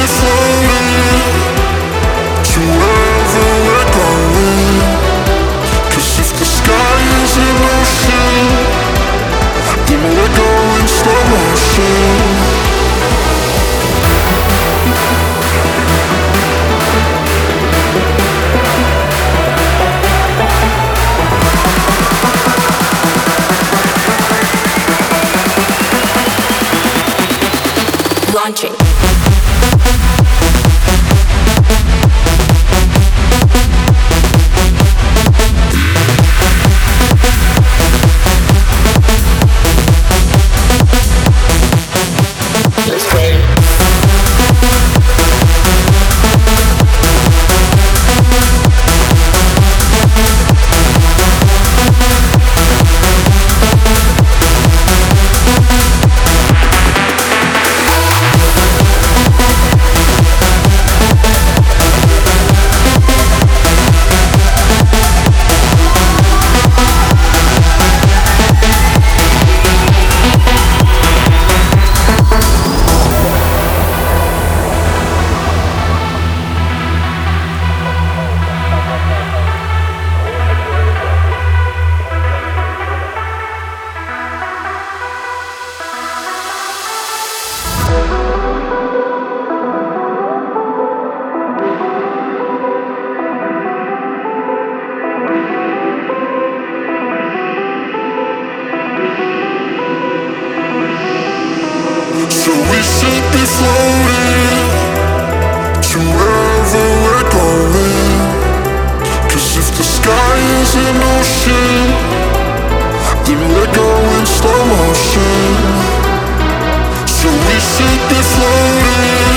floating to wherever we're going. 'Cause if the sky is an ocean, then we're going slow motion. Launching. Let's go. So we should be floating to wherever we're going. 'Cause if the sky is an ocean, then we're going slow motion. So we should be floating